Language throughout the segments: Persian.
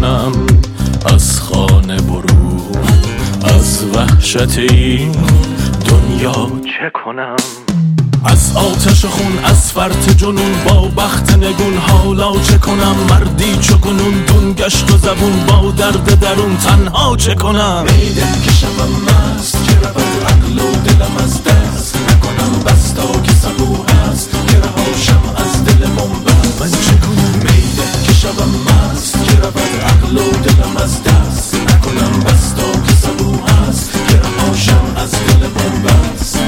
کنم؟ از خانه برون، از وحشت این دنیا چه کنم؟ از آتش خون، از فرط جنون، با بخت نگون حالا چه کنم؟ مردی چگونون دون گشت و زبون، با درد درون تنها چه کنم؟ میده که شبم مست که رود عقل و دلم از دست نکنم، بس تا که صبور هست که رهاشم از دل بنبست. من چه کنم؟ میده که شبم مست که رود عقل و دلم از دست نکنم، بس تا که صبور هست که رهاشم از دل بنبست.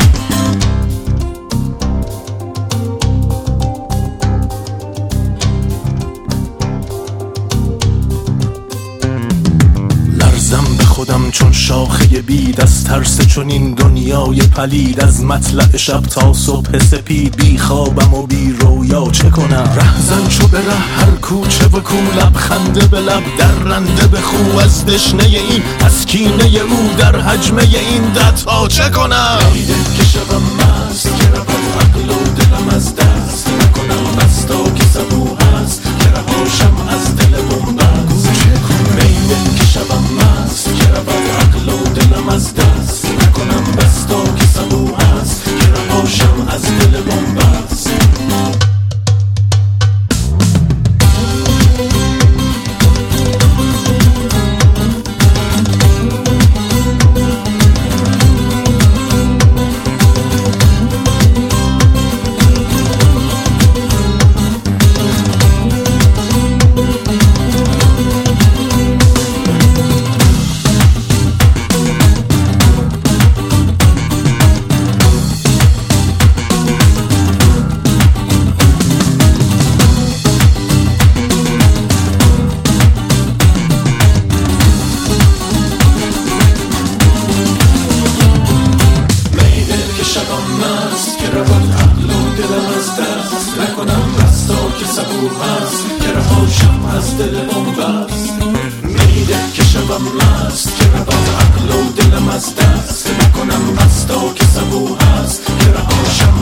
لرزم به خودم چون شاخه بید، از ترس چون این دنیای پلید، از مطلع شب تا صبح سپید، بی خوابم و بی رویا چه کنم؟ رهزن چو به ره هر کوچه و کو، لبخنده به لب درنده به خو، از دشنه این از کینه او در حجمه این ددها چه کنم؟ میده که شبم مست که رود عقل و دلم از دست نکنم، بس تا که صبور هست که رهاشم از دل بنبست. میده که شبم مست که رود عقل و دلم از دست نکنم، بس تا که صبور هست که رهاشم از دل بنبست. نکنم بس تا که صبور هست که رهاشم از دل بنبست. میده که شبم مست که رود عقل و دلم از دست نکنم، بس تا که صبور هست که رهاشم